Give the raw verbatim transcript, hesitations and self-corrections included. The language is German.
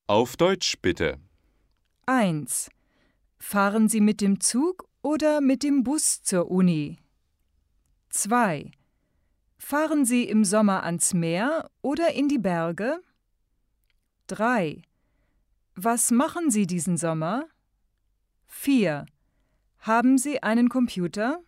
Auf Deutsch bitte. eins. Fahren Sie mit dem Zug oder mit dem Bus zur Uni? zwei. Fahren Sie im Sommer ans Meer oder in die Berge? drei. Was machen Sie diesen Sommer? vier. Haben Sie einen Computer?